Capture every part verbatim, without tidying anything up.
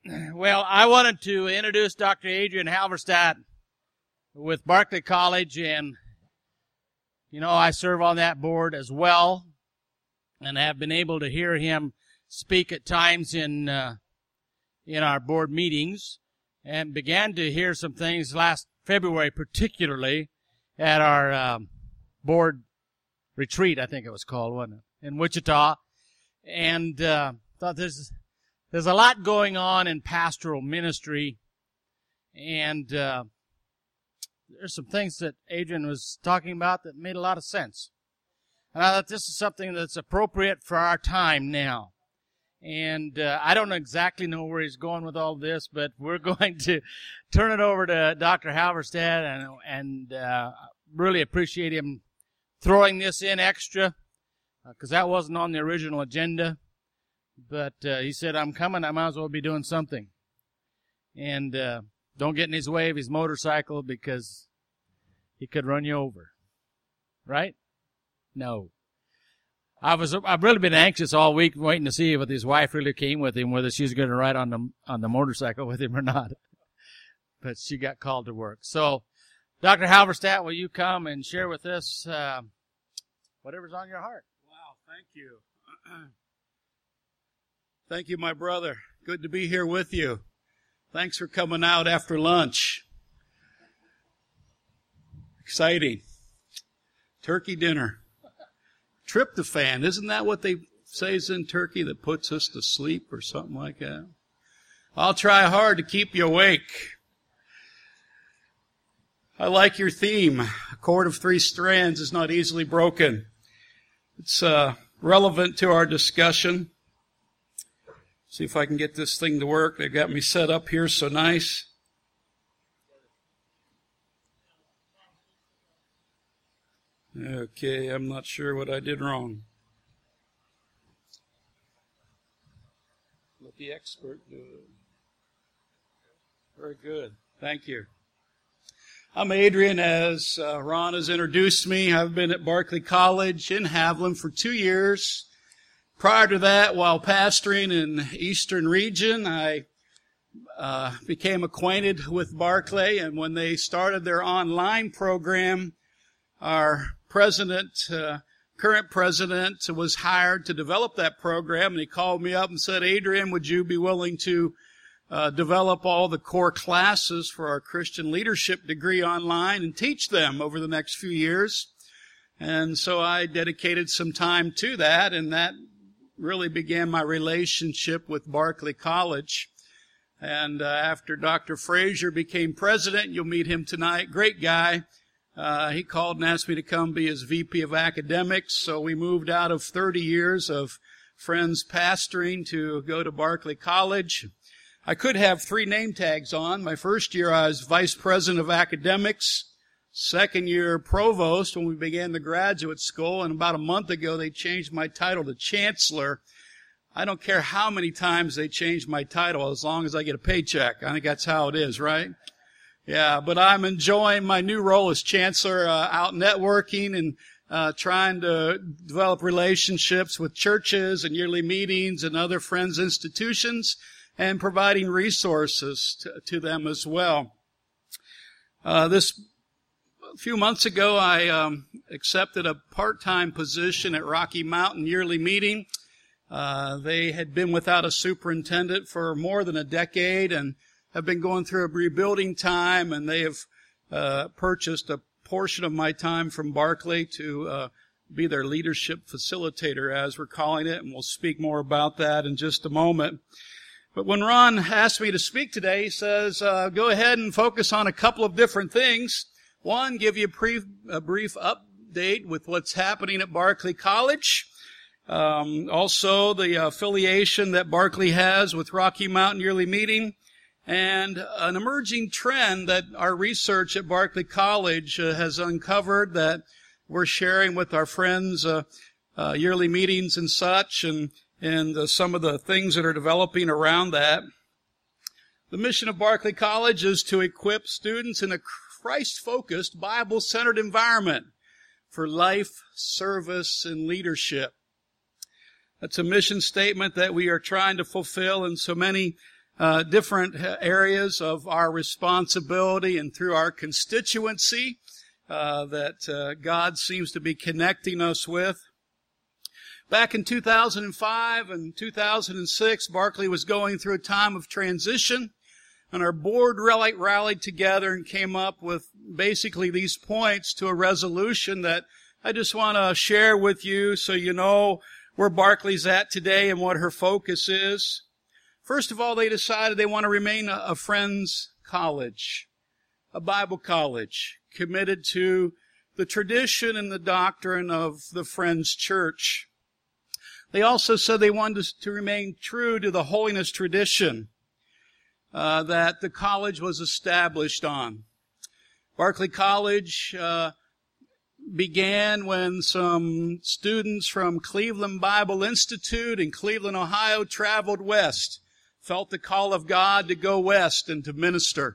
Well, I wanted to introduce Doctor Adrian Halverstadt with Berkeley College, and, you know, I serve on that board as well, and have been able to hear him speak at times in uh, in our board meetings, and began to hear some things last February, particularly at our um, board retreat, I think it was called, wasn't it, in Wichita, and uh, thought there's there's a lot going on in pastoral ministry, and uh, there's some things that Adrian was talking about that made a lot of sense. And I thought this is something that's appropriate for our time now. And uh, I don't exactly know where he's going with all this, but we're going to turn it over to Doctor Halverstadt, and, and uh, really appreciate him throwing this in extra, because uh, that wasn't on the original agenda. But uh, he said, I'm coming, I might as well be doing something. And uh, don't get in his way of his motorcycle, because he could run you over. Right? No. I was, I've really been anxious all week waiting to see if his wife really came with him, whether she was going to ride on the, on the motorcycle with him or not. But she got called to work. So, Doctor Halverstadt, will you come and share with us uh, whatever's on your heart? Wow, thank you. Thank you, my brother. Good to be here with you. Thanks for coming out after lunch. Exciting. Turkey dinner. Tryptophan, isn't that what they say is in turkey that puts us to sleep or something like that? I'll try hard to keep you awake. I like your theme. A cord of three strands is not easily broken. It's uh, relevant to our discussion. See if I can get this thing to work. They've got me set up here so nice. Okay, I'm not sure what I did wrong. Let the expert do it. Very good. Thank you. I'm Adrian, as uh, Ron has introduced me. I've been at Berkeley College in Haviland for two years. Prior to that, while pastoring in Eastern Region, I uh, became acquainted with Berkeley, and when they started their online program, our president, uh, current president, was hired to develop that program, and he called me up and said, Adrian, would you be willing to uh, develop all the core classes for our Christian leadership degree online and teach them over the next few years? And so I dedicated some time to that, and that really began my relationship with Berkeley College. And uh, after Doctor Frazier became president, you'll meet him tonight, great guy, uh, he called and asked me to come be his V P of academics. So we moved out of thirty years of friends pastoring to go to Berkeley College. I could have three name tags on. My first year I was vice president of academics. Second year provost when we began the graduate school, and about a month ago they changed my title to chancellor. I don't care how many times they change my title as long as I get a paycheck. I think that's how it is, right? Yeah, but I'm enjoying my new role as chancellor, uh, out networking and uh trying to develop relationships with churches and yearly meetings and other friends' institutions, and providing resources to, to them as well. Uh this A few months ago, I um, accepted a part-time position at Rocky Mountain Yearly Meeting. Uh, they had been without a superintendent for more than a decade and have been going through a rebuilding time, and they have uh, purchased a portion of my time from Berkeley to uh, be their leadership facilitator, as we're calling it, and we'll speak more about that in just a moment. But when Ron asked me to speak today, he says, uh, go ahead and focus on a couple of different things. One, give you a brief, a brief update with what's happening at Berkeley College. Um, also, the affiliation that Berkeley has with Rocky Mountain Yearly Meeting, and an emerging trend that our research at Berkeley College uh, has uncovered that we're sharing with our friends, uh, uh, yearly meetings and such, and, and uh, some of the things that are developing around that. The mission of Berkeley College is to equip students in a Christ-focused, Bible-centered environment for life, service, and leadership. That's a mission statement that we are trying to fulfill in so many uh, different areas of our responsibility and through our constituency uh, that uh, God seems to be connecting us with. Back in two thousand five and two thousand six, Barclay was going through a time of transition, and our board rallied, rallied together and came up with basically these points to a resolution that I just want to share with you so you know where Barclay's at today and what her focus is. First of all, they decided they want to remain a, a Friends college, a Bible college, committed to the tradition and the doctrine of the Friends Church. They also said they wanted to remain true to the holiness tradition uh, that the college was established on. Barclay College uh, began when some students from Cleveland Bible Institute in Cleveland, Ohio, traveled west, felt the call of God to go west and to minister.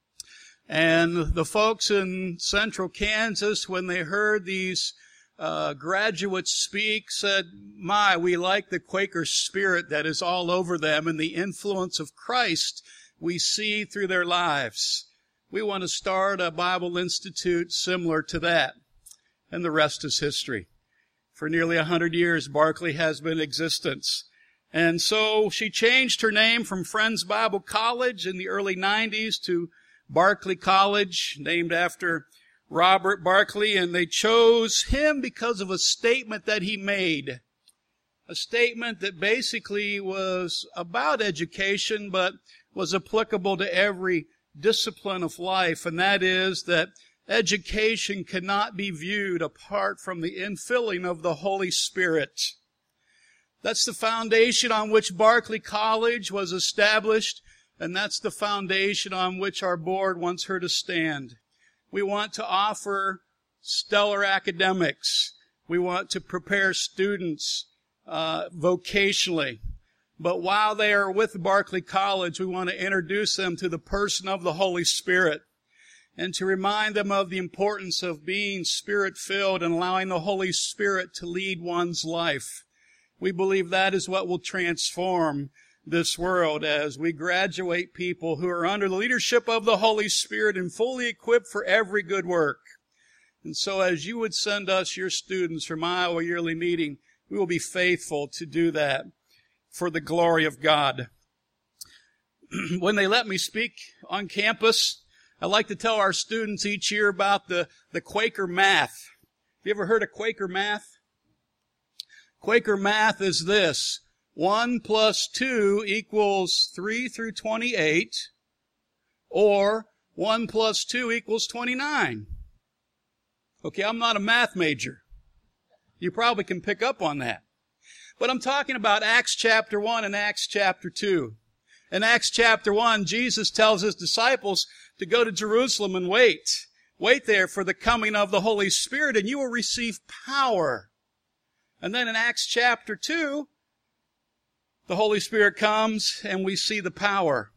And the folks in central Kansas, when they heard these uh, graduates speak, said, my, we like the Quaker spirit that is all over them and the influence of Christ we see through their lives. We want to start a Bible Institute similar to that. And the rest is history. For nearly a hundred years, Barclay has been in existence. And so she changed her name from Friends Bible College in the early nineties to Barclay College, named after Robert Barclay, and they chose him because of a statement that he made. A statement that basically was about education, but was applicable to every discipline of life, and that is that education cannot be viewed apart from the infilling of the Holy Spirit. That's the foundation on which Barclay College was established, and that's the foundation on which our board wants her to stand. We want to offer stellar academics. We want to prepare students uh, vocationally. But while they are with Barclay College, we want to introduce them to the person of the Holy Spirit, and to remind them of the importance of being Spirit-filled and allowing the Holy Spirit to lead one's life. We believe that is what will transform this world as we graduate people who are under the leadership of the Holy Spirit and fully equipped for every good work. And so as you would send us your students from Iowa Yearly Meeting, we will be faithful to do that for the glory of God. When they let me speak on campus, I like to tell our students each year about the, the Quaker math. Have you ever heard of Quaker math? Quaker math is this. One plus two equals three through twenty-eight, or one plus two equals twenty-nine. Okay, I'm not a math major. You probably can pick up on that. But I'm talking about Acts chapter one and Acts chapter two. In Acts chapter one, Jesus tells his disciples to go to Jerusalem and wait. Wait there for the coming of the Holy Spirit, and you will receive power. And then in Acts chapter two, the Holy Spirit comes and we see the power.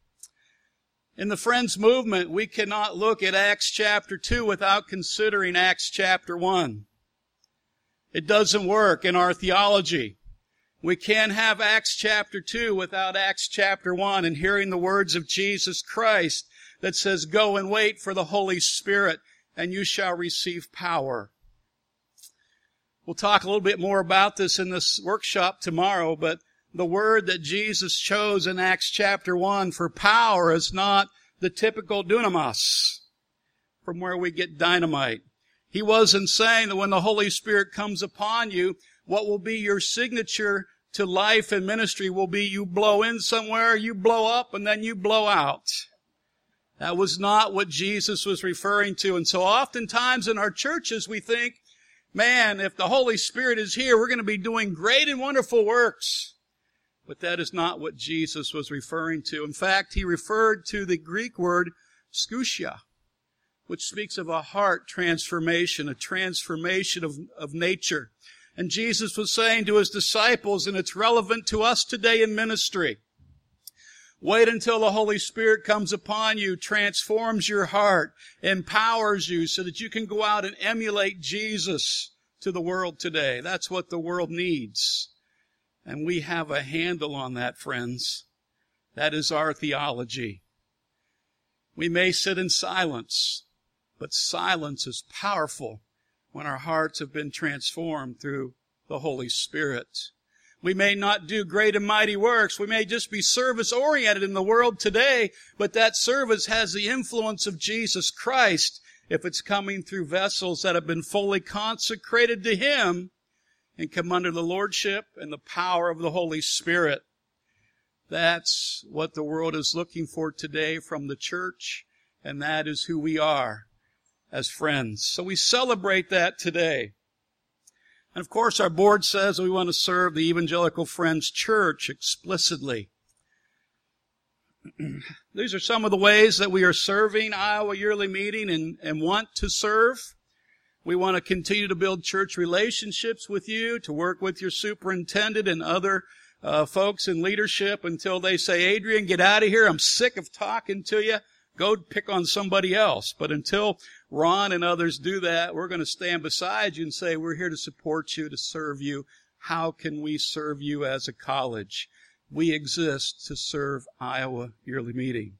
In the Friends movement, we cannot look at Acts chapter two without considering Acts chapter one. It doesn't work in our theology. We can't have Acts chapter two without Acts chapter one and hearing the words of Jesus Christ that says, go and wait for the Holy Spirit and you shall receive power. We'll talk a little bit more about this in this workshop tomorrow, but the word that Jesus chose in Acts chapter one for power is not the typical dunamis, from where we get dynamite. He wasn't saying that when the Holy Spirit comes upon you, what will be your signature to life and ministry will be you blow in somewhere, you blow up, and then you blow out. That was not what Jesus was referring to. And so oftentimes in our churches we think, man, if the Holy Spirit is here, we're going to be doing great and wonderful works. But that is not what Jesus was referring to. In fact, he referred to the Greek word skousia, which speaks of a heart transformation, a transformation of, of nature. And Jesus was saying to his disciples, and it's relevant to us today in ministry, wait until the Holy Spirit comes upon you, transforms your heart, empowers you so that you can go out and emulate Jesus to the world today. That's what the world needs. And we have a handle on that, friends. That is our theology. We may sit in silence, but silence is powerful when our hearts have been transformed through the Holy Spirit. We may not do great and mighty works. We may just be service-oriented in the world today, but that service has the influence of Jesus Christ if it's coming through vessels that have been fully consecrated to Him and come under the lordship and the power of the Holy Spirit. That's what the world is looking for today from the church, and that is who we are as friends. So we celebrate that today. And of course, our board says we want to serve the Evangelical Friends Church explicitly. These are some of the ways that we are serving Iowa Yearly Meeting and, and want to serve. We want to continue to build church relationships with you, to work with your superintendent and other uh, folks in leadership until they say, Adrian, get out of here. I'm sick of talking to you. Go pick on somebody else. But until Ron and others do that, we're going to stand beside you and say, we're here to support you, to serve you. How can we serve you as a college? We exist to serve Iowa Yearly Meeting.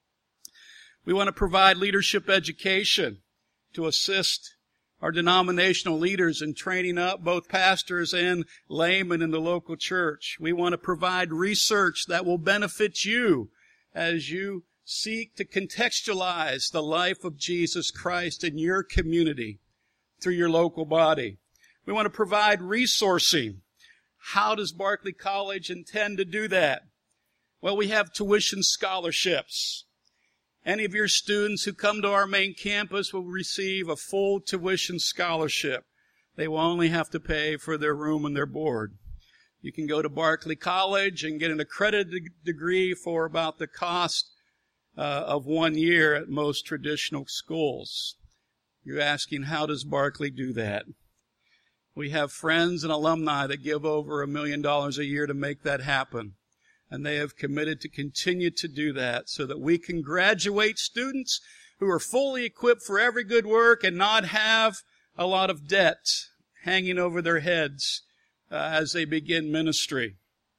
We want to provide leadership education to assist our denominational leaders in training up both pastors and laymen in the local church. We want to provide research that will benefit you as you seek to contextualize the life of Jesus Christ in your community through your local body. We want to provide resourcing. How does Barclay College intend to do that? Well, we have tuition scholarships. Any of your students who come to our main campus will receive a full tuition scholarship. They will only have to pay for their room and their board. You can go to Barclay College and get an accredited degree for about the cost Uh, of one year at most traditional schools. You're asking, how does Barclay do that? We have friends and alumni that give over a million dollars a year to make that happen. And they have committed to continue to do that so that we can graduate students who are fully equipped for every good work and not have a lot of debt hanging over their heads uh, as they begin ministry.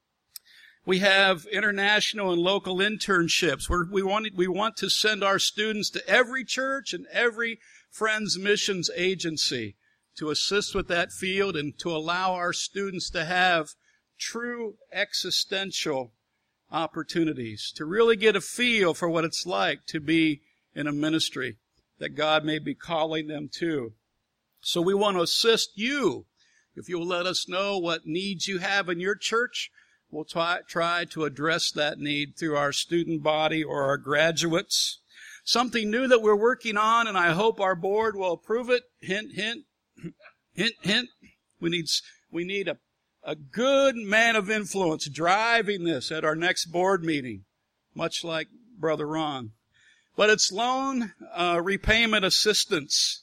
We have international and local internships where we want, we want to send our students to every church and every Friends Missions agency to assist with that field and to allow our students to have true existential opportunities, to really get a feel for what it's like to be in a ministry that God may be calling them to. So we want to assist you. If you'll let us know what needs you have in your church, we'll try, try to address that need through our student body or our graduates. Something new that we're working on, and I hope our board will approve it. Hint, hint, hint, hint. We need, we need a, a good man of influence driving this at our next board meeting, much like Brother Ron. But it's loan uh, repayment assistance.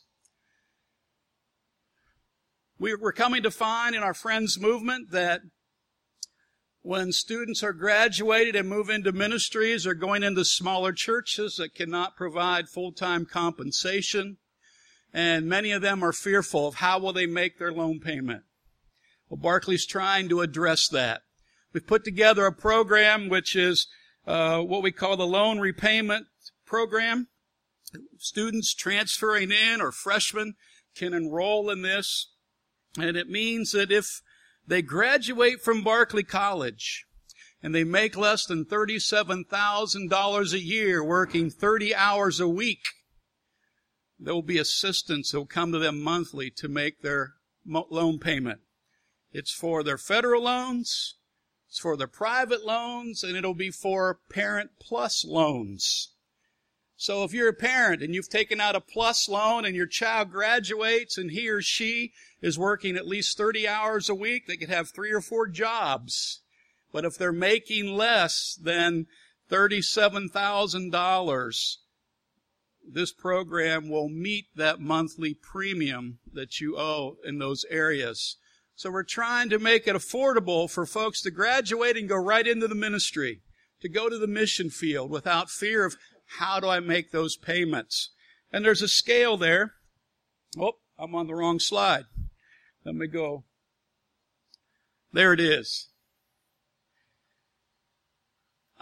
We're coming to find in our Friends movement that when students are graduated and move into ministries or going into smaller churches that cannot provide full-time compensation, and many of them are fearful of how will they make their loan payment. Well, Barclay's trying to address that. We've put together a program which is uh, what we call the loan repayment program. Students transferring in or freshmen can enroll in this, and it means that if they graduate from Barclay College and they make less than thirty-seven thousand dollars a year working thirty hours a week, there will be assistance that will come to them monthly to make their loan payment. It's for their federal loans, it's for their private loans, and it'll be for Parent Plus loans. So if you're a parent and you've taken out a plus loan and your child graduates and he or she is working at least thirty hours a week, they could have three or four jobs. But if they're making less than thirty-seven thousand dollars, this program will meet that monthly premium that you owe in those areas. So we're trying to make it affordable for folks to graduate and go right into the ministry, to go to the mission field without fear of how do I make those payments. And there's a scale there. Oh, I'm on the wrong slide. Let me go. There it is.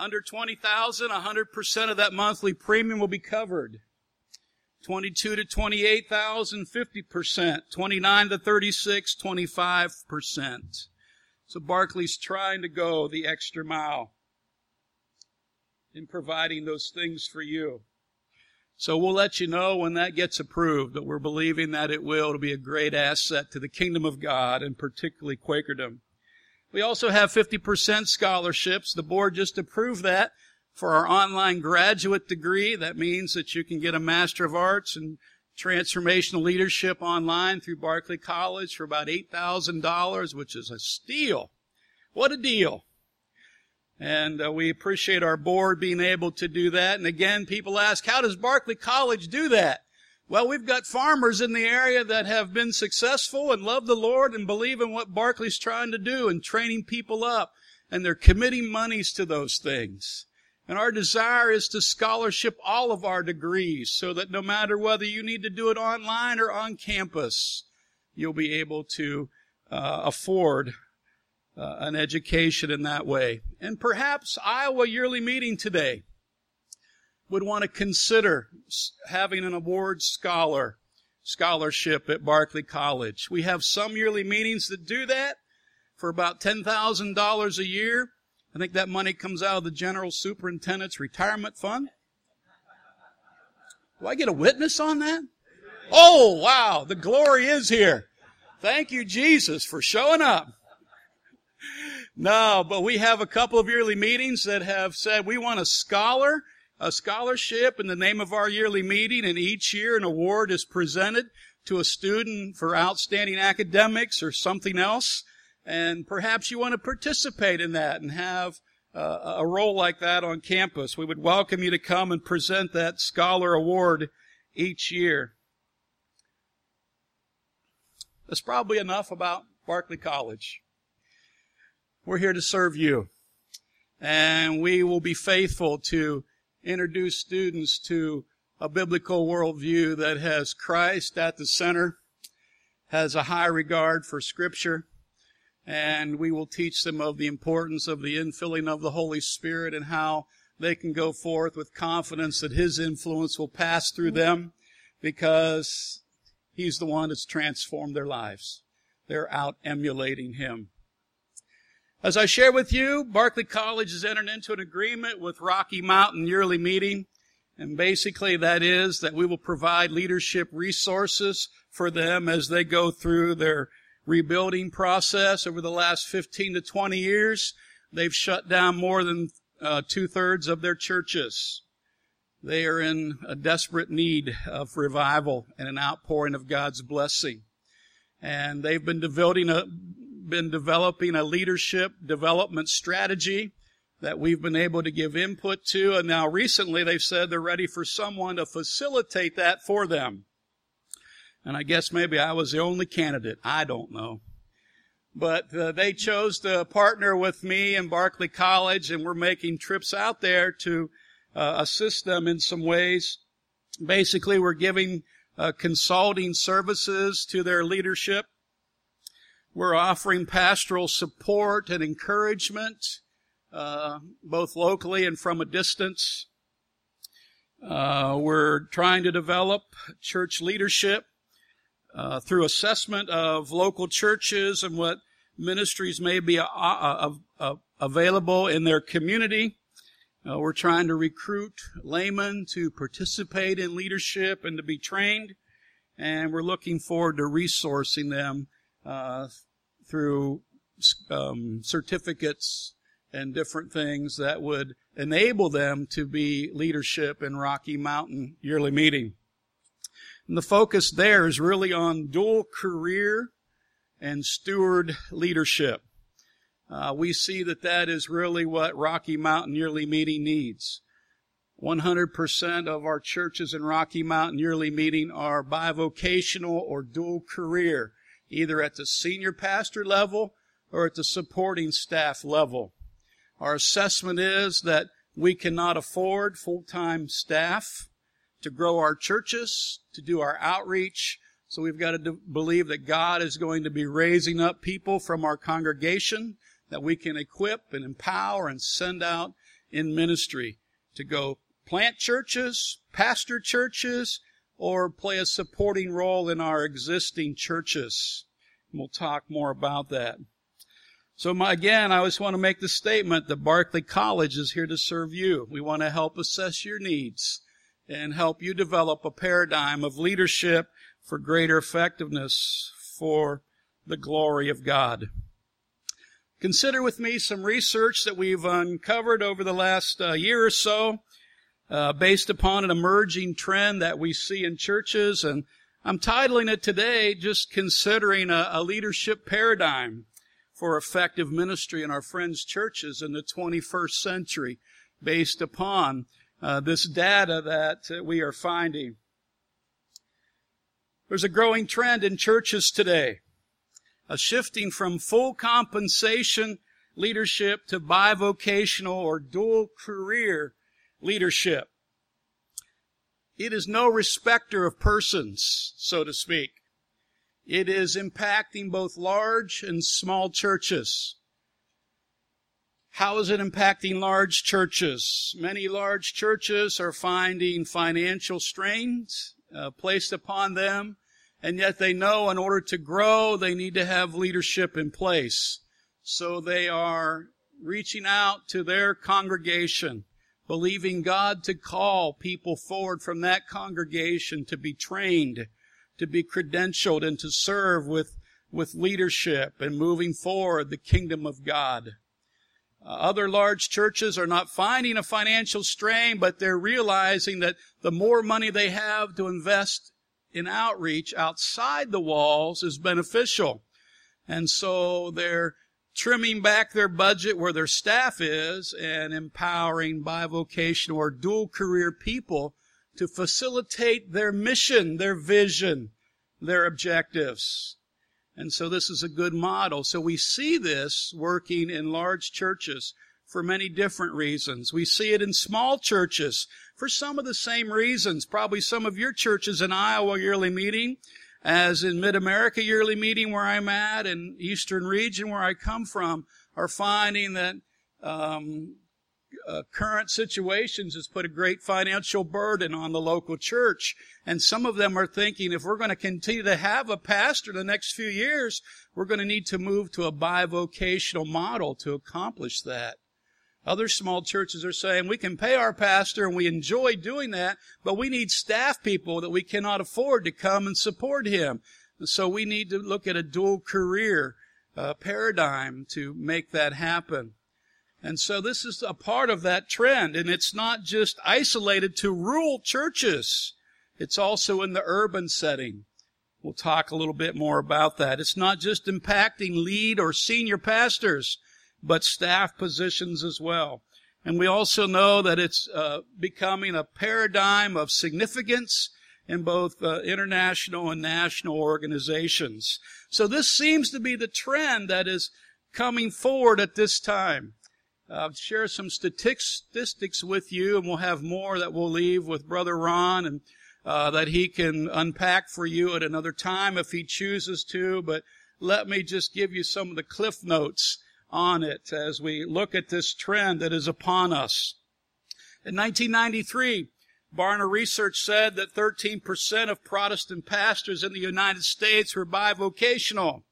Under twenty thousand dollars, one hundred percent of that monthly premium will be covered. twenty-two to twenty-eight thousand, fifty percent. twenty-nine to thirty-six, twenty-five percent. So Barclay's trying to go the extra mile in providing those things for you. So we'll let you know when that gets approved, but we're believing that it will to be a great asset to the kingdom of God and particularly Quakerdom. We also have fifty percent scholarships. The board just approved that for our online graduate degree. That means that you can get a Master of Arts in Transformational Leadership online through Barclay College for about eight thousand dollars, which is a steal. What a deal. And uh, we appreciate our board being able to do that. And again, people ask, how does Barclay College do that? Well, we've got farmers in the area that have been successful and love the Lord and believe in what Barclay's trying to do and training people up. And they're committing monies to those things. And our desire is to scholarship all of our degrees so that no matter whether you need to do it online or on campus, you'll be able to uh, afford uh, an education in that way. And perhaps Iowa Yearly Meeting today would want to consider having an award scholar scholarship at Barclay College. We have some yearly meetings that do that for about ten thousand dollars a year. I think that money comes out of the General Superintendent's Retirement Fund. Do I get a witness on that? Oh, wow, the glory is here. Thank you, Jesus, for showing up. No, but we have a couple of yearly meetings that have said we want a scholar, a scholarship in the name of our yearly meeting, and each year an award is presented to a student for outstanding academics or something else. And perhaps you want to participate in that and have uh, a role like that on campus. We would welcome you to come and present that scholar award each year. That's probably enough about Barclay College. We're here to serve you. And we will be faithful to introduce students to a biblical worldview that has Christ at the center, has a high regard for Scripture, and we will teach them of the importance of the infilling of the Holy Spirit and how they can go forth with confidence that His influence will pass through them because He's the one that's transformed their lives. They're out emulating Him. As I share with you, Barclay College has entered into an agreement with Rocky Mountain Yearly Meeting, and basically that is that we will provide leadership resources for them as they go through their rebuilding process. Over the last fifteen to twenty years, they've shut down more than uh, two-thirds of their churches. They are in a desperate need of revival and an outpouring of God's blessing. And they've been devoting a been developing a leadership development strategy that we've been able to give input to, and now recently they've said they're ready for someone to facilitate that for them. And I guess maybe I was the only candidate. I don't know. But uh, they chose to partner with me and Barclay College, and we're making trips out there to uh, assist them in some ways. Basically, we're giving uh, consulting services to their leadership. We're offering pastoral support and encouragement, uh, both locally and from a distance. Uh, we're trying to develop church leadership uh, through assessment of local churches and what ministries may be uh, uh, uh, available in their community. Uh, we're trying to recruit laymen to participate in leadership and to be trained, and we're looking forward to resourcing them Uh, through um, certificates and different things that would enable them to be leadership in Rocky Mountain Yearly Meeting. And the focus there is really on dual career and steward leadership. Uh, we see that that is really what Rocky Mountain Yearly Meeting needs. one hundred percent of our churches in Rocky Mountain Yearly Meeting are bivocational or dual career, either at the senior pastor level or at the supporting staff level. Our assessment is that we cannot afford full-time staff to grow our churches, to do our outreach, so we've got to do, believe that God is going to be raising up people from our congregation that we can equip and empower and send out in ministry, to go plant churches, pastor churches, or play a supporting role in our existing churches. We'll talk more about that. So my, again, I just want to make the statement that Barclay College is here to serve you. We want to help assess your needs and help you develop a paradigm of leadership for greater effectiveness for the glory of God. Consider with me some research that we've uncovered over the last uh, year or so, uh, based upon an emerging trend that we see in churches. And I'm titling it today, just considering a, a leadership paradigm for effective ministry in our friends' churches in the twenty-first century, based upon uh, this data that uh, we are finding. There's a growing trend in churches today, a shifting from full compensation leadership to bivocational or dual career leadership. It is no respecter of persons, so to speak. It is impacting both large and small churches. How is it impacting large churches? Many large churches are finding financial strains uh, placed upon them, and yet they know in order to grow, they need to have leadership in place. So they are reaching out to their congregation, believing God to call people forward from that congregation to be trained, to be credentialed, and to serve with, with leadership and moving forward the kingdom of God. Uh, other large churches are not finding a financial strain, but they're realizing that the more money they have to invest in outreach outside the walls is beneficial. And so they're trimming back their budget where their staff is and empowering bivocational or dual career people to facilitate their mission, their vision, their objectives. And so this is a good model. So we see this working in large churches for many different reasons. We see it in small churches for some of the same reasons. Probably some of your churches in Iowa yearly meeting, as in Mid-America yearly meeting where I'm at, and Eastern region where I come from, are finding that um, uh, current situations has put a great financial burden on the local church. And some of them are thinking, if we're going to continue to have a pastor the next few years, we're going to need to move to a bivocational model to accomplish that. Other small churches are saying, we can pay our pastor and we enjoy doing that, but we need staff people that we cannot afford to come and support him. And so we need to look at a dual career uh, paradigm to make that happen. And so this is a part of that trend, and it's not just isolated to rural churches. It's also in the urban setting. We'll talk a little bit more about that. It's not just impacting lead or senior pastors, but staff positions as well. And we also know that it's uh, becoming a paradigm of significance in both uh, international and national organizations. So this seems to be the trend that is coming forward at this time. I'll share some statistics with you, and we'll have more that we'll leave with Brother Ron, and uh, that he can unpack for you at another time if he chooses to. But let me just give you some of the cliff notes on it as we look at this trend that is upon us. In nineteen ninety-three, Barna Research said that thirteen percent of Protestant pastors in the United States were bivocational.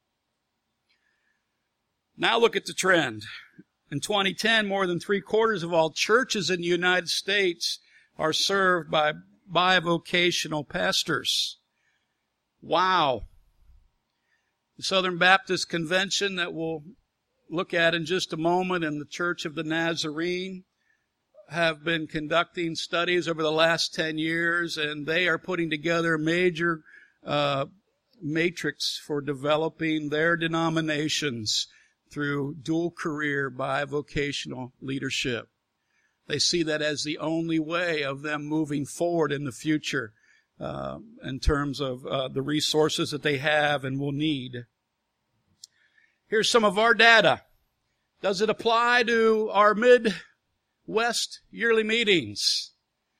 Now look at the trend. In twenty ten, more than three quarters of all churches in the United States are served by bivocational pastors. Wow. The Southern Baptist Convention that we'll look at in just a moment, and the Church of the Nazarene have been conducting studies over the last ten years, and they are putting together a major uh, matrix for developing their denominations through dual career bivocational leadership. They see that as the only way of them moving forward in the future uh, in terms of uh, the resources that they have and will need. Here's some of our data. Does it apply to our Midwest yearly meetings?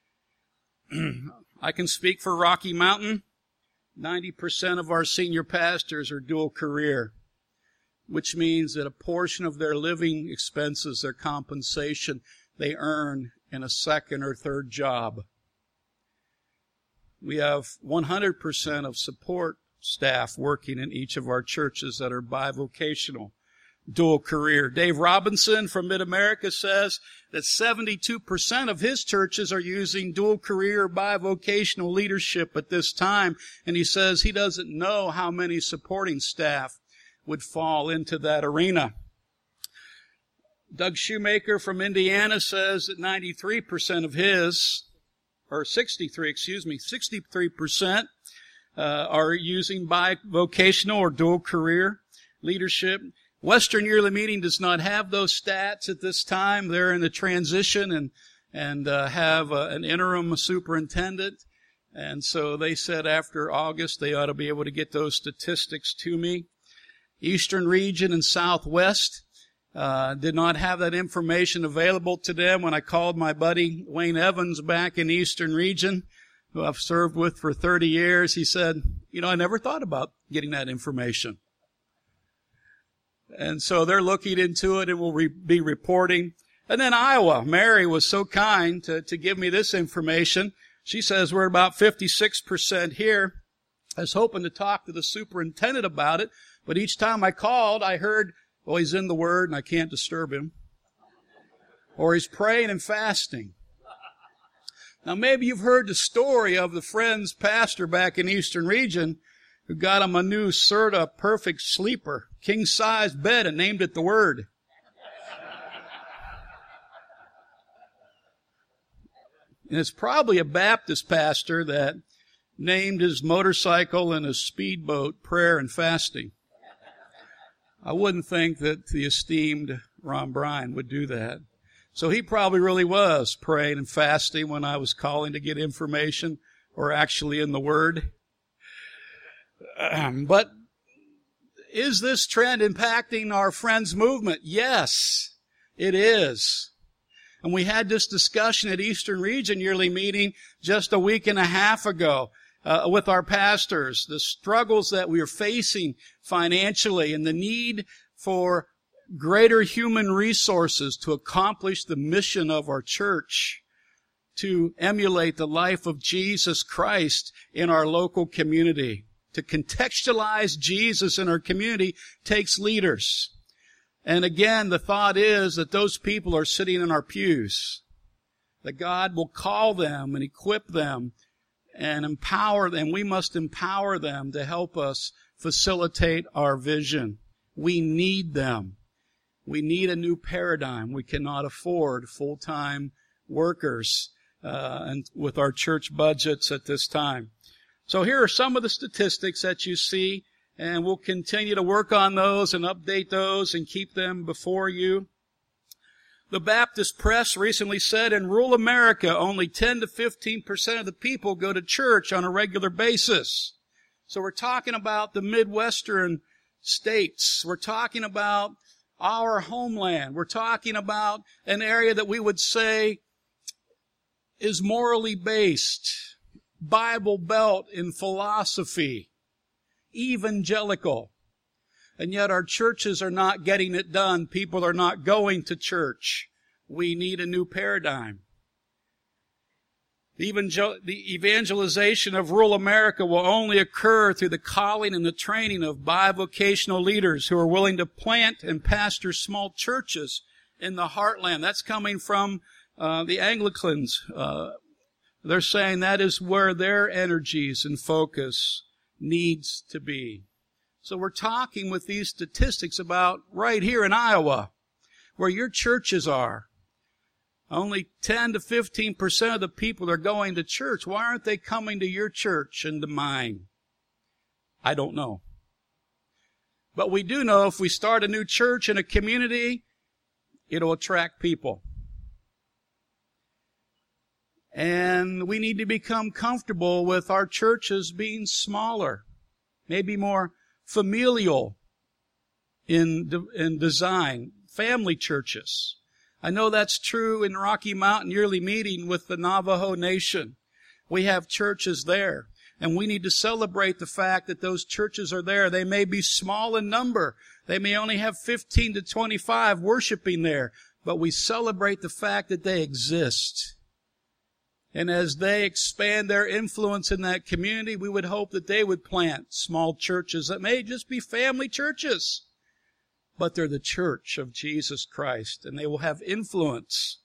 I can speak for Rocky Mountain. ninety percent of our senior pastors are dual career, which means that a portion of their living expenses, their compensation, they earn in a second or third job. We have one hundred percent of support staff working in each of our churches that are bivocational, dual career. Dave Robinson from Mid-America says that seventy-two percent of his churches are using dual career bivocational leadership at this time. And he says he doesn't know how many supporting staff would fall into that arena. Doug Shoemaker from Indiana says that ninety-three percent of his, or sixty-three, excuse me, sixty-three percent uh, are using bivocational or dual career leadership. Western Yearly Meeting does not have those stats at this time. They're in the transition and and uh, have uh, an interim superintendent. And so they said after August they ought to be able to get those statistics to me. Eastern Region and Southwest uh, did not have that information available to them. When I called my buddy Wayne Evans back in Eastern Region, who I've served with for thirty years, he said, you know, I never thought about getting that information. And so they're looking into it and will re- be reporting. And then Iowa, Mary was so kind to, to give me this information. She says we're about fifty-six percent here. I was hoping to talk to the superintendent about it, but each time I called, I heard, well, he's in the Word and I can't disturb him. Or he's praying and fasting. Now maybe you've heard the story of the Friends pastor back in Eastern Region who got him a new Serta Perfect Sleeper, king-size bed, and named it the Word. And it's probably a Baptist pastor that named his motorcycle and his speedboat Prayer and Fasting. I wouldn't think that the esteemed Ron Bryan would do that. So he probably really was praying and fasting when I was calling to get information, or actually in the Word. Um, but is this trend impacting our Friends movement? Yes, it is. And we had this discussion at Eastern Region Yearly Meeting just a week and a half ago uh, with our pastors, the struggles that we are facing financially and the need for greater human resources to accomplish the mission of our church, to emulate the life of Jesus Christ in our local community. To contextualize Jesus in our community takes leaders. And again, the thought is that those people are sitting in our pews, that God will call them and equip them and empower them. We must empower them to help us facilitate our vision. We need them. We need a new paradigm. We cannot afford full-time workers uh, and with our church budgets at this time. So here are some of the statistics that you see, and we'll continue to work on those and update those and keep them before you. The Baptist Press recently said in rural America, only ten to fifteen percent of the people go to church on a regular basis. So we're talking about the Midwestern states. We're talking about our homeland. We're talking about an area that we would say is morally based, Bible Belt in philosophy, evangelical. And yet our churches are not getting it done. People are not going to church. We need a new paradigm. The evangelization of rural America will only occur through the calling and the training of bivocational leaders who are willing to plant and pastor small churches in the heartland. That's coming from uh, the Anglicans. Uh, they're saying that is where their energies and focus needs to be. So we're talking with these statistics about right here in Iowa, where your churches are. Only ten to fifteen percent of the people are going to church. Why aren't they coming to your church and to mine? I don't know. But we do know if we start a new church in a community, it'll attract people. And we need to become comfortable with our churches being smaller, maybe more familial in, in design, family churches. I know that's true in Rocky Mountain Yearly Meeting with the Navajo Nation. We have churches there, and we need to celebrate the fact that those churches are there. They may be small in number. They may only have fifteen to twenty-five worshiping there, but we celebrate the fact that they exist. And as they expand their influence in that community, we would hope that they would plant small churches that may just be family churches, but they're the church of Jesus Christ, and they will have influence.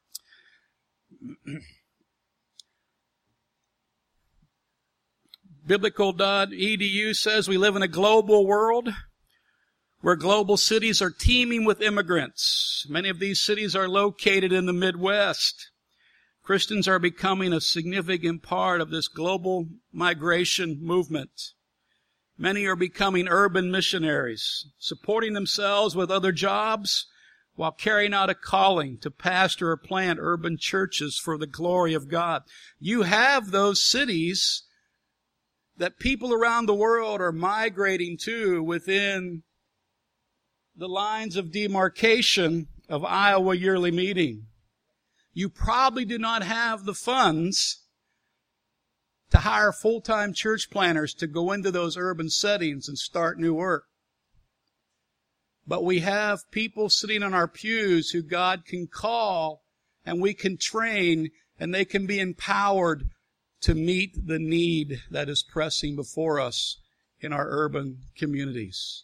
Biblical dot E D U says we live in a global world where global cities are teeming with immigrants. Many of these cities are located in the Midwest. Christians are becoming a significant part of this global migration movement. Many are becoming urban missionaries, supporting themselves with other jobs while carrying out a calling to pastor or plant urban churches for the glory of God. You have those cities that people around the world are migrating to within the lines of demarcation of Iowa Yearly Meeting. You probably do not have the funds to hire full-time church planners to go into those urban settings and start new work. But we have people sitting on our pews who God can call and we can train, and they can be empowered to meet the need that is pressing before us in our urban communities.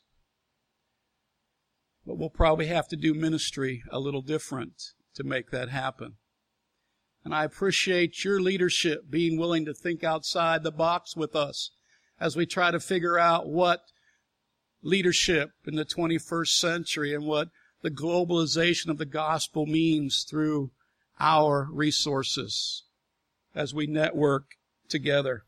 But we'll probably have to do ministry a little different to make that happen. And I appreciate your leadership being willing to think outside the box with us as we try to figure out what leadership in the twenty-first century and what the globalization of the gospel means through our resources as we network together.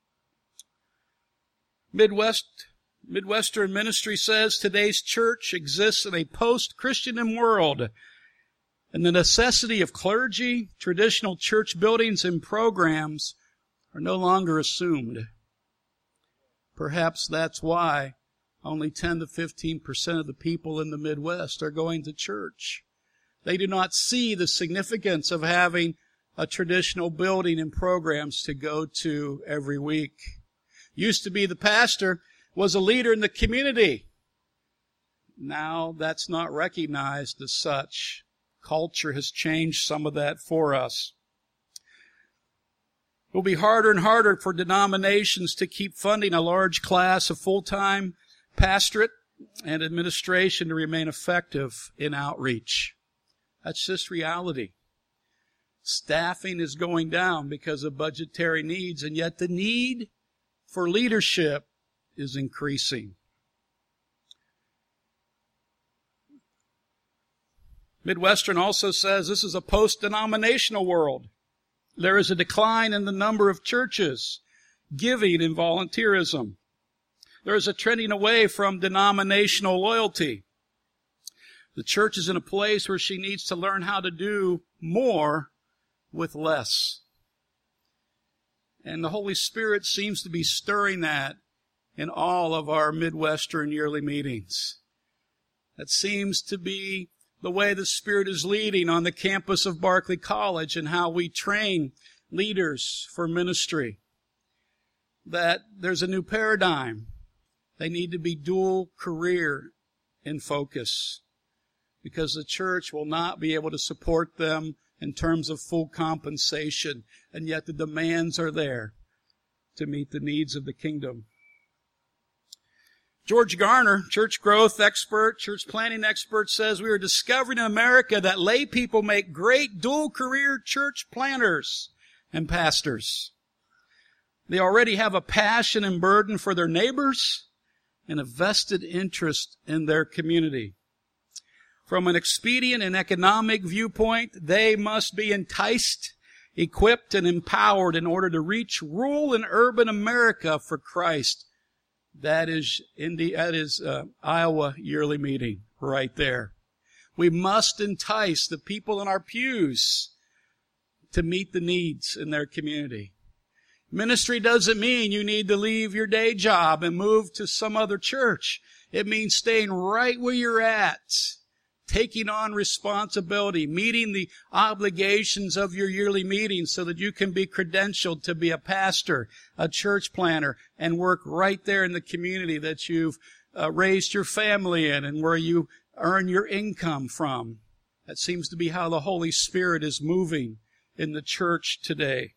Midwest, Midwestern Ministry says today's church exists in a post-Christian world, and the necessity of clergy, traditional church buildings, and programs are no longer assumed. Perhaps that's why only ten to fifteen percent of the people in the Midwest are going to church. They do not see the significance of having a traditional building and programs to go to every week. Used to be the pastor was a leader in the community. Now that's not recognized as such. Culture has changed some of that for us. It will be harder and harder for denominations to keep funding a large class of full-time pastorate and administration to remain effective in outreach. That's just reality. Staffing is going down because of budgetary needs, and yet the need for leadership is increasing. Midwestern also says this is a post-denominational world. There is a decline in the number of churches, giving, and volunteerism. There is a trending away from denominational loyalty. The church is in a place where she needs to learn how to do more with less. And the Holy Spirit seems to be stirring that in all of our Midwestern yearly meetings. That seems to be the way the Spirit is leading on the campus of Barclay College and how we train leaders for ministry. That there's a new paradigm. They need to be dual career in focus because the church will not be able to support them in terms of full compensation, and yet the demands are there to meet the needs of the kingdom. George Garner, church growth expert, church planning expert, says we are discovering in America that lay people make great dual-career church planners and pastors. They already have a passion and burden for their neighbors and a vested interest in their community. From an expedient and economic viewpoint, they must be enticed, equipped, and empowered in order to reach rural and urban America for Christ. That is in the, that is uh, Iowa Yearly Meeting right there. We must entice the people in our pews to meet the needs in their community. Ministry doesn't mean you need to leave your day job and move to some other church. It means staying right where you're at, taking on responsibility, meeting the obligations of your yearly meetings so that you can be credentialed to be a pastor, a church planner, and work right there in the community that you've uh, raised your family in and where you earn your income from. That seems to be how the Holy Spirit is moving in the church today.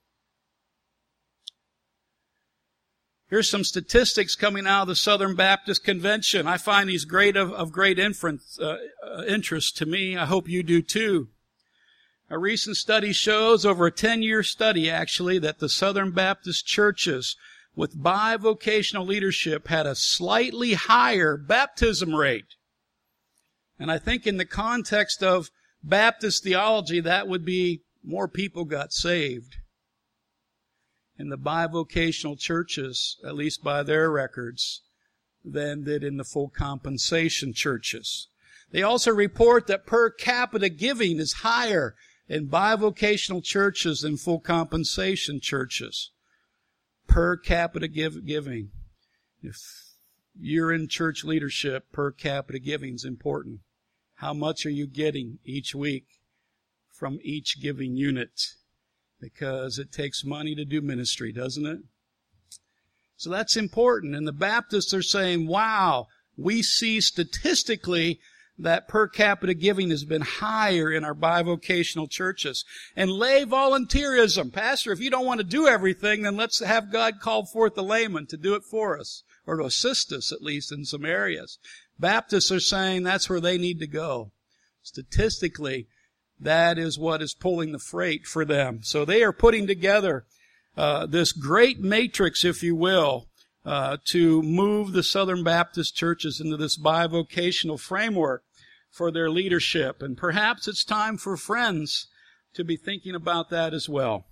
Here's some statistics coming out of the Southern Baptist Convention. I find these great of, of great inference, uh, uh, interest to me. I hope you do too. A recent study shows, over a ten-year study actually, that the Southern Baptist churches with bivocational leadership had a slightly higher baptism rate. And I think in the context of Baptist theology, that would be more people got saved in the bivocational churches, at least by their records, than did in the full compensation churches. They also report that per capita giving is higher in bivocational churches than full compensation churches. Per capita give, giving. If you're in church leadership, per capita giving is important. How much are you getting each week from each giving unit? Because it takes money to do ministry, doesn't it? So that's important. And the Baptists are saying, wow, we see statistically that per capita giving has been higher in our bivocational churches. And lay volunteerism. Pastor, if you don't want to do everything, then let's have God call forth the layman to do it for us, or to assist us at least in some areas. Baptists are saying that's where they need to go. Statistically, that is what is pulling the freight for them. So they are putting together uh, this great matrix, if you will, uh, to move the Southern Baptist churches into this bivocational framework for their leadership. And perhaps it's time for Friends to be thinking about that as well.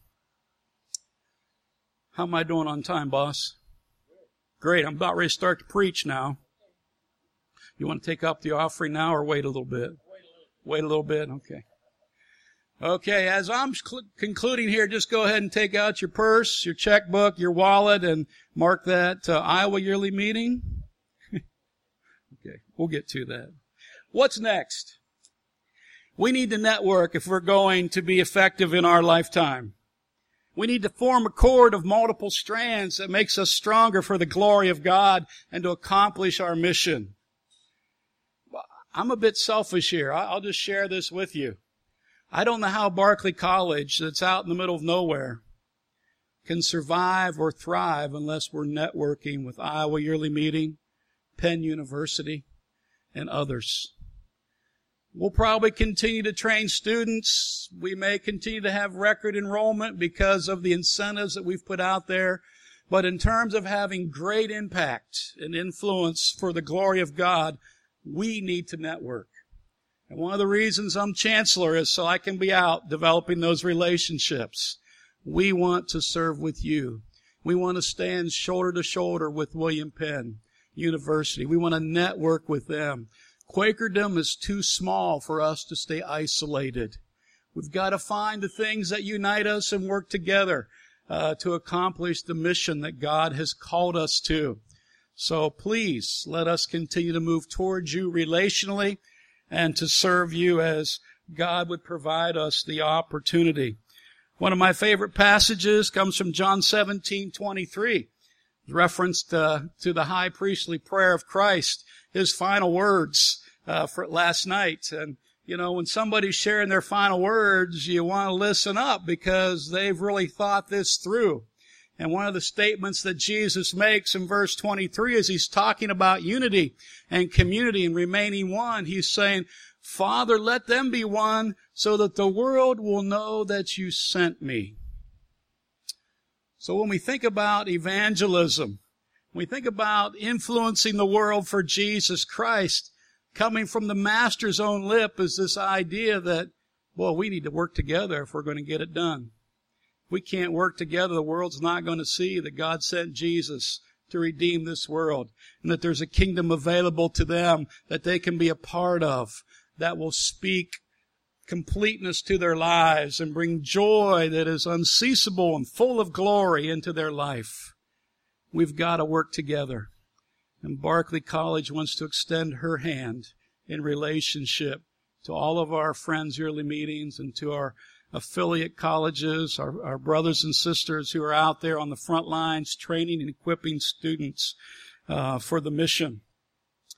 How am I doing on time, boss? Great. I'm about ready to start to preach now. You want to take up the offering now or wait a little bit? Wait a little bit? Okay. Okay, as I'm cl- concluding here, just go ahead and take out your purse, your checkbook, your wallet, and mark that uh, Iowa yearly meeting. Okay, we'll get to that. What's next? We need to network if we're going to be effective in our lifetime. We need to form a cord of multiple strands that makes us stronger for the glory of God and to accomplish our mission. I'm a bit selfish here. I'll just share this with you. I don't know how Berkeley College, that's out in the middle of nowhere, can survive or thrive unless we're networking with Iowa Yearly Meeting, Penn University, and others. We'll probably continue to train students. We may continue to have record enrollment because of the incentives that we've put out there. But in terms of having great impact and influence for the glory of God, we need to network. And one of the reasons I'm chancellor is so I can be out developing those relationships. We want to serve with you. We want to stand shoulder to shoulder with William Penn University. We want to network with them. Quakerdom is too small for us to stay isolated. We've got to find the things that unite us and work together uh, to accomplish the mission that God has called us to. So please let us continue to move towards you relationally and to serve you as God would provide us the opportunity. One of my favorite passages comes from John seventeen twenty-three, referenced uh, to the high priestly prayer of Christ, his final words uh, for last night. And, you know, when somebody's sharing their final words, you want to listen up because they've really thought this through. And one of the statements that Jesus makes in verse twenty-three is he's talking about unity and community and remaining one. He's saying, Father, let them be one so that the world will know that you sent me. So when we think about evangelism, when we think about influencing the world for Jesus Christ, coming from the Master's own lip is this idea that, well, we need to work together if we're going to get it done. We can't work together. The world's not going to see that God sent Jesus to redeem this world and that there's a kingdom available to them that they can be a part of that will speak completeness to their lives and bring joy that is unceasable and full of glory into their life. We've got to work together. And Berkeley College wants to extend her hand in relationship to all of our Friends Yearly Meetings and to our affiliate colleges, our, our brothers and sisters who are out there on the front lines training and equipping students uh, for the mission.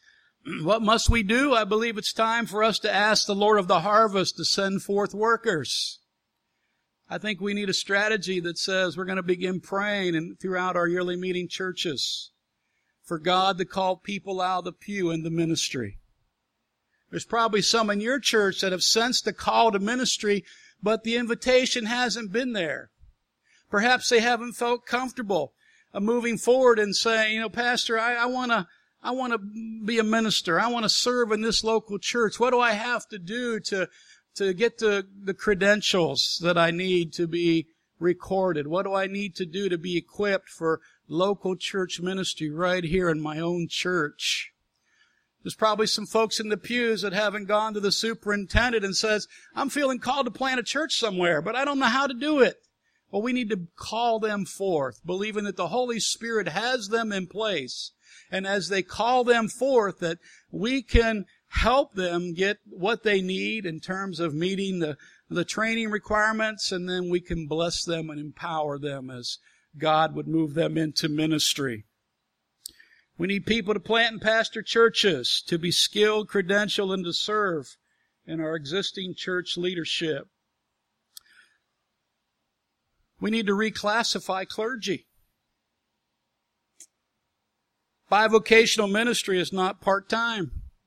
What must we do? I believe it's time for us to ask the Lord of the harvest to send forth workers. I think we need a strategy that says we're going to begin praying and throughout our yearly meeting churches for God to call people out of the pew into ministry. There's probably some in your church that have sensed the call to ministry, but the invitation hasn't been there. Perhaps they haven't felt comfortable uh, moving forward and saying, you know, Pastor, I, I want to I want to be a minister. I want to serve in this local church. What do I have to do to to get the, the credentials that I need to be recorded? What do I need to do to be equipped for local church ministry right here in my own church? There's probably some folks in the pews that haven't gone to the superintendent and says, I'm feeling called to plant a church somewhere, but I don't know how to do it. Well, we need to call them forth, believing that the Holy Spirit has them in place. And as they call them forth, that we can help them get what they need in terms of meeting the, the training requirements, and then we can bless them and empower them as God would move them into ministry. We need people to plant and pastor churches, to be skilled, credentialed, and to serve in our existing church leadership. We need to reclassify clergy. Bivocational ministry is not part-time.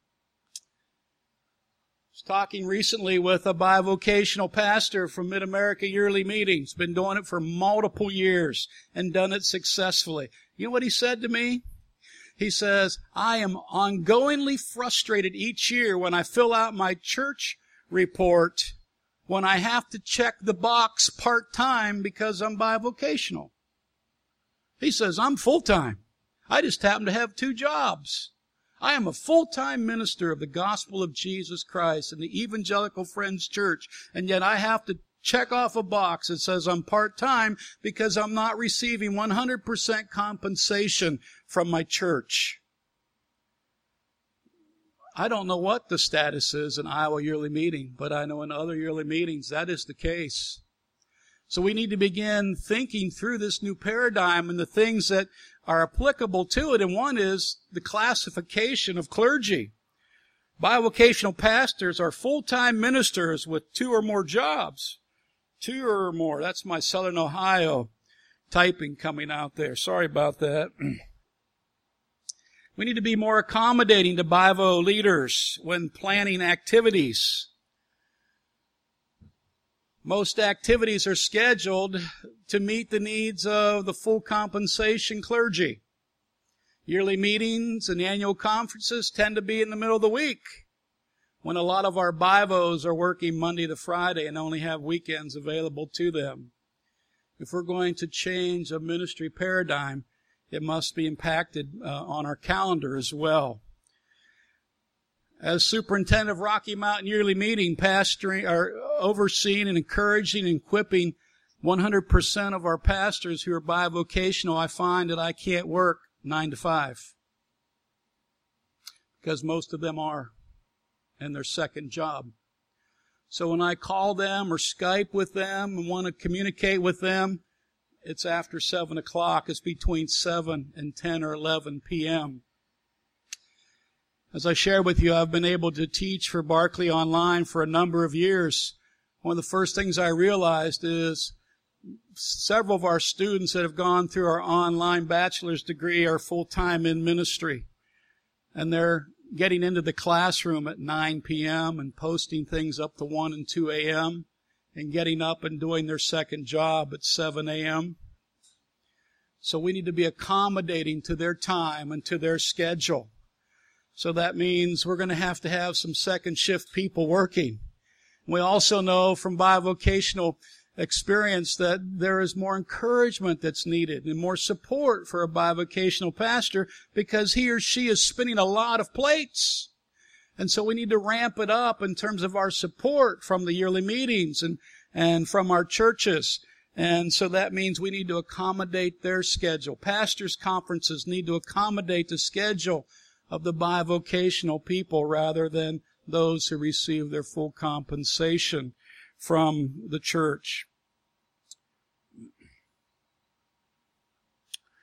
I was talking recently with a bivocational pastor from Mid-America Yearly Meetings. Been doing it for multiple years and done it successfully. You know what he said to me? He says, I am ongoingly frustrated each year when I fill out my church report when I have to check the box part-time because I'm bivocational. He says, I'm full-time. I just happen to have two jobs. I am a full-time minister of the gospel of Jesus Christ in the Evangelical Friends Church, and yet I have to check off a box that says I'm part-time because I'm not receiving one hundred percent compensation from my church. I don't know what the status is in Iowa Yearly Meeting, but I know in other yearly meetings that is the case. So we need to begin thinking through this new paradigm and the things that are applicable to it. And one is the classification of clergy. Bivocational pastors are full-time ministers with two or more jobs. Two or more. That's my Southern Ohio typing coming out there. Sorry about that. We need to be more accommodating to Bivo leaders when planning activities. Most activities are scheduled to meet the needs of the full compensation clergy. Yearly meetings and annual conferences tend to be in the middle of the week, when a lot of our Bivos are working Monday to Friday and only have weekends available to them. If we're going to change a ministry paradigm, it must be impacted uh, on our calendar as well. As superintendent of Rocky Mountain Yearly Meeting, pastoring, or overseeing and encouraging and equipping one hundred percent of our pastors who are bivocational, I find that I can't work nine to five. Because most of them are in their second job. So when I call them or Skype with them and want to communicate with them, it's after seven o'clock. It's between seven and ten or eleven p.m. As I shared with you, I've been able to teach for Barclay Online for a number of years. One of the first things I realized is several of our students that have gone through our online bachelor's degree are full-time in ministry. And they're getting into the classroom at nine p.m. and posting things up to one and two a.m. and getting up and doing their second job at seven a.m. So we need to be accommodating to their time and to their schedule. So that means we're going to have to have some second shift people working. We also know from bivocational experience that there is more encouragement that's needed and more support for a bivocational pastor because he or she is spinning a lot of plates. And so we need to ramp it up in terms of our support from the yearly meetings and, and from our churches. And so that means we need to accommodate their schedule. Pastors' conferences need to accommodate the schedule of the bivocational people rather than those who receive their full compensation from the church.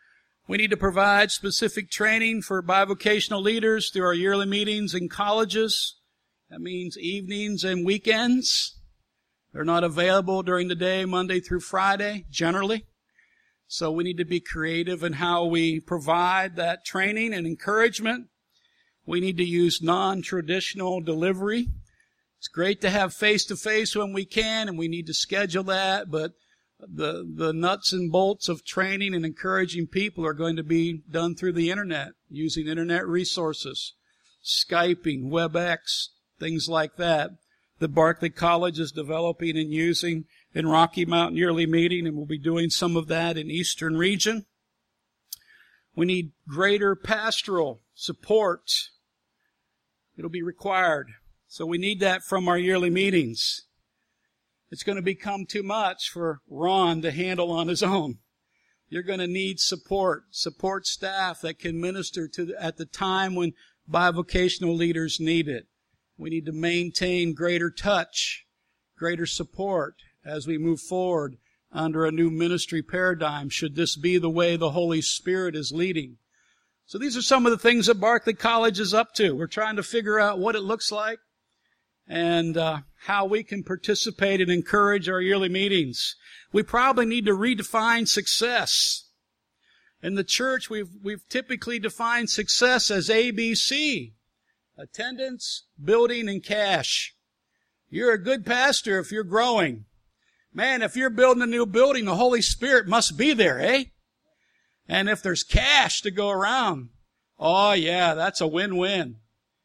We need to provide specific training for bivocational leaders through our yearly meetings in colleges. That means evenings and weekends. They're not available during the day, Monday through Friday, generally. So we need to be creative in how we provide that training and encouragement. We need to use non-traditional delivery. It's great to have face-to-face when we can, and we need to schedule that, but the the nuts and bolts of training and encouraging people are going to be done through the internet, using internet resources, Skyping, WebEx, things like that, that Barclay College is developing and using in Rocky Mountain Yearly Meeting, and we'll be doing some of that in Eastern Region. We need greater pastoral support. It'll be required. So we need that from our yearly meetings. It's going to become too much for Ron to handle on his own. You're going to need support, support staff that can minister to the, at the time when bivocational leaders need it. We need to maintain greater touch, greater support as we move forward under a new ministry paradigm, should this be the way the Holy Spirit is leading. So these are some of the things that Barclay College is up to. We're trying to figure out what it looks like and uh, how we can participate and encourage our yearly meetings. We probably need to redefine success. In the church, we've we've typically defined success as A B C: attendance, building, and cash. You're a good pastor if you're growing. Man, if you're building a new building, the Holy Spirit must be there, eh? And if there's cash to go around, oh yeah, that's a win-win.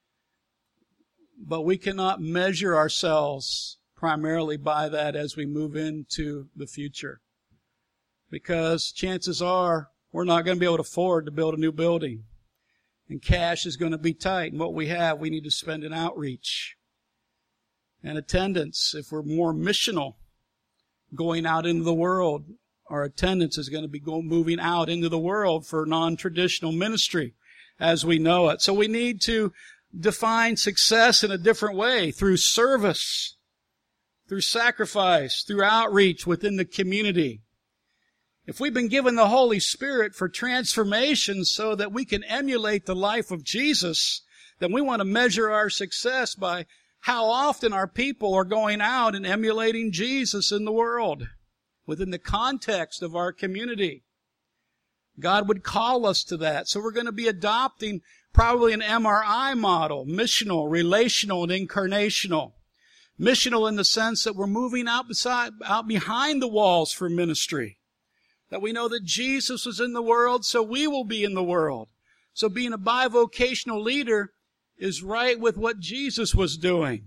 But we cannot measure ourselves primarily by that as we move into the future. Because chances are we're not going to be able to afford to build a new building. And cash is going to be tight. And what we have, we need to spend in outreach. And attendance, if we're more missional, going out into the world, our attendance is going to be going, moving out into the world for non-traditional ministry as we know it. So we need to define success in a different way, through service, through sacrifice, through outreach within the community. If we've been given the Holy Spirit for transformation so that we can emulate the life of Jesus, then we want to measure our success by how often our people are going out and emulating Jesus in the world within the context of our community. God would call us to that. So we're going to be adopting probably an M R I model: missional, relational, and incarnational. Missional in the sense that we're moving out beside, out behind the walls for ministry. That we know that Jesus was in the world, so we will be in the world. So being a bivocational leader is right with what Jesus was doing.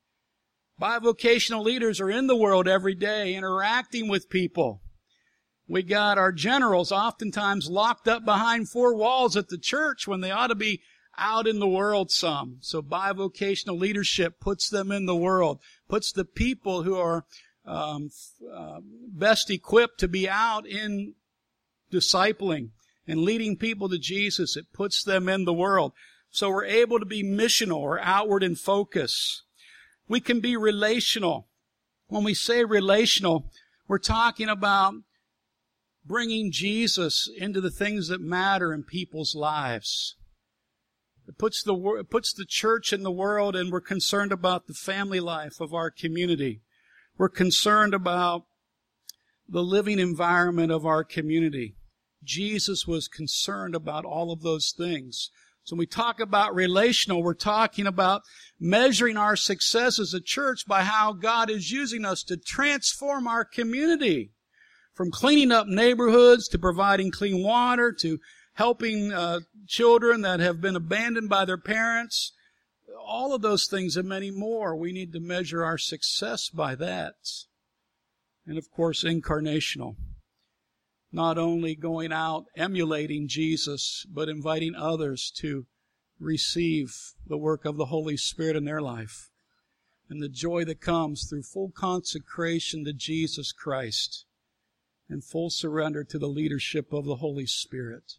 Bivocational leaders are in the world every day, interacting with people. We got our generals oftentimes locked up behind four walls at the church when they ought to be out in the world some. So bivocational leadership puts them in the world, puts the people who are um, uh, best equipped to be out in discipling and leading people to Jesus. It puts them in the world. So we're able to be missional or outward in focus. We can be relational. When we say relational, we're talking about bringing Jesus into the things that matter in people's lives. It puts the, it puts the church in the world, and we're concerned about the family life of our community. We're concerned about the living environment of our community. Jesus was concerned about all of those things. So when we talk about relational, we're talking about measuring our success as a church by how God is using us to transform our community. From cleaning up neighborhoods to providing clean water to helping uh, children that have been abandoned by their parents. All of those things and many more. We need to measure our success by that. And of course, incarnational. Not only going out emulating Jesus, but inviting others to receive the work of the Holy Spirit in their life. And the joy that comes through full consecration to Jesus Christ and full surrender to the leadership of the Holy Spirit.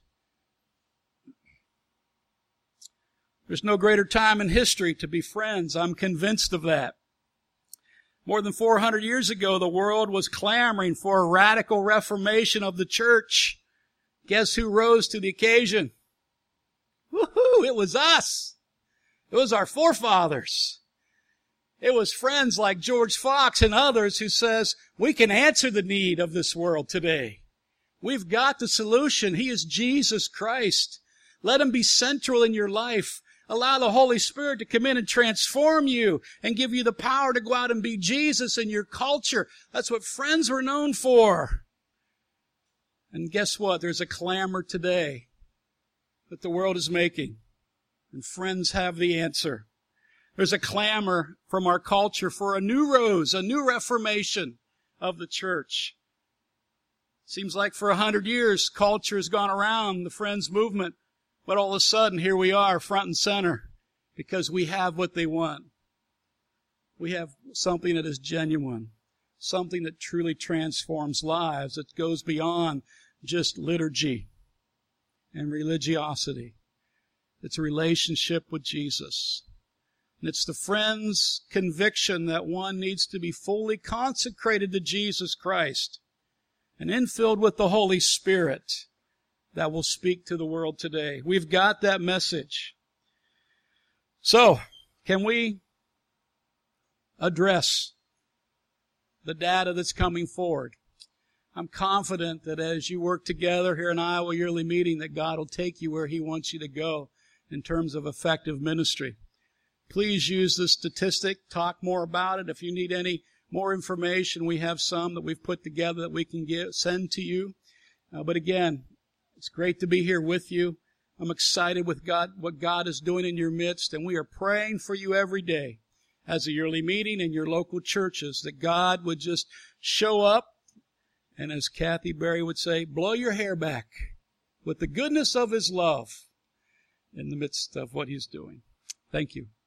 There's no greater time in history to be friends. I'm convinced of that. More than four hundred years ago, the world was clamoring for a radical reformation of the church. Guess who rose to the occasion? Woohoo! It was us. It was our forefathers. It was friends like George Fox and others who says, we can answer the need of this world today. We've got the solution. He is Jesus Christ. Let Him be central in your life. Allow the Holy Spirit to come in and transform you and give you the power to go out and be Jesus in your culture. That's what Friends were known for. And guess what? There's a clamor today that the world is making. And Friends have the answer. There's a clamor from our culture for a new rose, a new reformation of the church. Seems like for a hundred years, culture has gone around the Friends movement. But all of a sudden, here we are, front and center, because we have what they want. We have something that is genuine, something that truly transforms lives, that goes beyond just liturgy and religiosity. It's a relationship with Jesus. And it's the Friends' conviction that one needs to be fully consecrated to Jesus Christ and infilled with the Holy Spirit that will speak to the world today. We've got that message. So, can we address the data that's coming forward? I'm confident that as you work together here in Iowa Yearly Meeting, that God will take you where He wants you to go in terms of effective ministry. Please use this statistic. Talk more about it. If you need any more information, we have some that we've put together that we can give, send to you. Uh, but again, it's great to be here with you. I'm excited with God, what God is doing in your midst, and we are praying for you every day as a yearly meeting in your local churches, that God would just show up, and as Kathy Berry would say, blow your hair back with the goodness of His love in the midst of what He's doing. Thank you.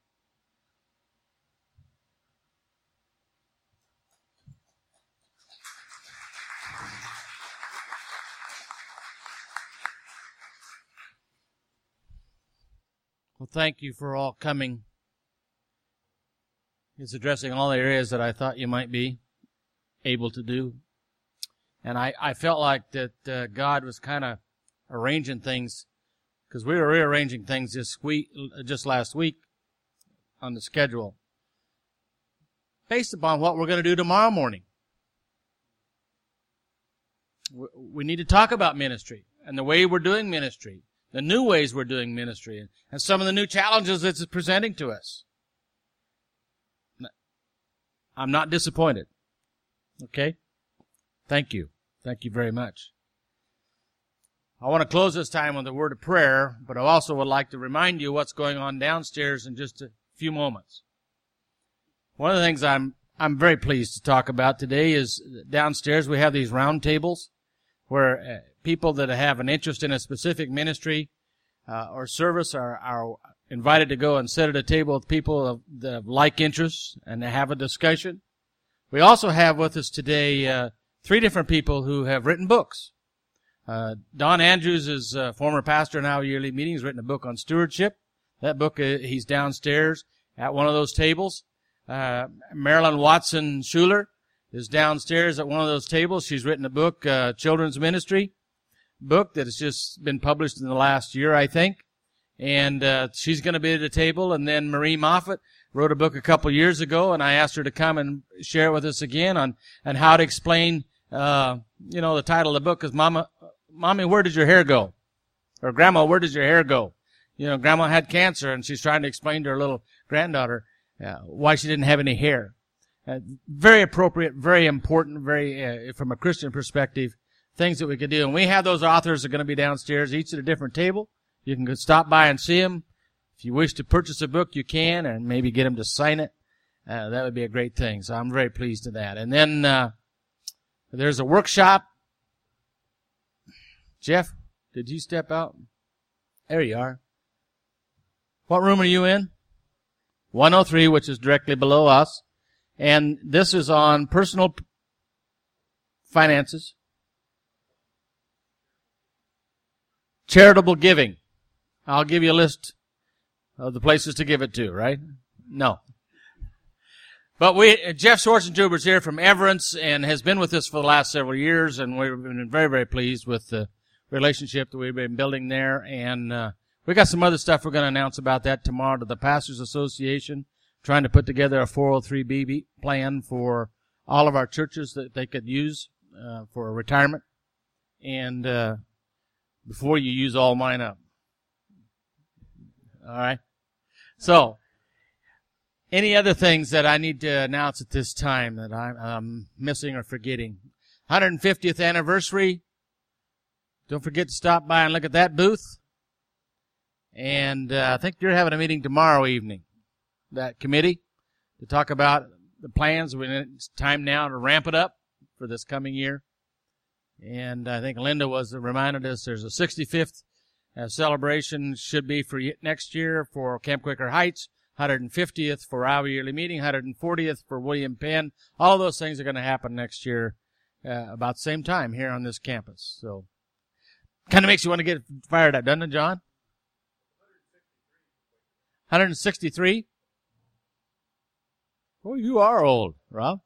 Well, thank you for all coming. It's addressing all the areas that I thought you might be able to do. And I, I felt like that uh, God was kind of arranging things, because we were rearranging things this week, just last week on the schedule, based upon what we're going to do tomorrow morning. We need to talk about ministry and the way we're doing ministry, the new ways we're doing ministry, and, and some of the new challenges it's presenting to us. I'm not disappointed. Okay? Thank you. Thank you very much. I want to close this time with a word of prayer, but I also would like to remind you what's going on downstairs in just a few moments. One of the things I'm I'm very pleased to talk about today is downstairs we have these round tables where uh, people that have an interest in a specific ministry uh, or service are, are invited to go and sit at a table with people of, that have like interests and have a discussion. We also have with us today uh, three different people who have written books. Uh, Don Andrews is a former pastor in our yearly meeting. He's written a book on stewardship. That book, uh, he's downstairs at one of those tables. Uh, Marilyn Watson Schuler is downstairs at one of those tables. She's written a book, uh, Children's Ministry book that has just been published in the last year, I think. And, uh, she's going to be at the table. And then Marie Moffat wrote a book a couple years ago, and I asked her to come and share it with us again on, on how to explain, uh, you know, the title of the book is Mama, Mommy, where did your hair go? Or Grandma, where did your hair go? You know, Grandma had cancer, and she's trying to explain to her little granddaughter uh, why she didn't have any hair. Uh, very appropriate, very important, very, uh, from a Christian perspective, things that we could do. And we have those authors that are going to be downstairs, each at a different table. You can stop by and see them. If you wish to purchase a book, you can, and maybe get them to sign it. Uh, that would be a great thing. So I'm very pleased with that. And then uh, there's a workshop. Jeff, did you step out? There you are. What room are you in? one oh three, which is directly below us. And this is on personal finances, charitable giving. I'll give you a list of the places to give it to, right? No. But we, Jeff Schwarzentuber's here from Everence and has been with us for the last several years, and we've been very, very pleased with the relationship that we've been building there. And uh, we got some other stuff we're going to announce about that tomorrow to the Pastors Association, trying to put together a four oh three B plan for all of our churches that they could use uh, for retirement. And uh, before you use all mine up. All right? So, any other things that I need to announce at this time that I'm, I'm missing or forgetting? one hundred fiftieth anniversary. Don't forget to stop by and look at that booth. And uh, I think you're having a meeting tomorrow evening, that committee, to talk about the plans. It's time now to ramp it up for this coming year. And I think Linda was reminded us there's a sixty-fifth uh, celebration should be for next year for Camp Quaker Heights, one hundred fiftieth for our yearly meeting, one hundred fortieth for William Penn. All of those things are going to happen next year uh, about the same time here on this campus. So kind of makes you want to get fired up, doesn't it, John? one hundred sixty-three? Oh, you are old, Rob.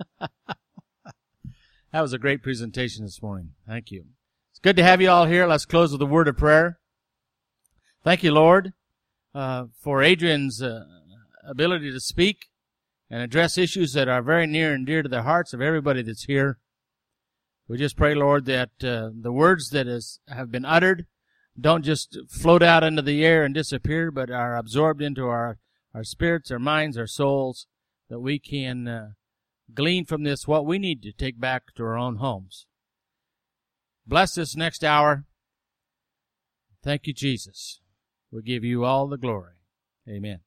That was a great presentation this morning. Thank you. It's good to have you all here. Let's close with a word of prayer. Thank you, Lord, uh, for Adrian's uh, ability to speak and address issues that are very near and dear to the hearts of everybody that's here. We just pray, Lord, that uh, the words that is, have been uttered don't just float out into the air and disappear, but are absorbed into our, our spirits, our minds, our souls, that we can uh, glean from this what we need to take back to our own homes. Bless this next hour. Thank you, Jesus. We give you all the glory. Amen.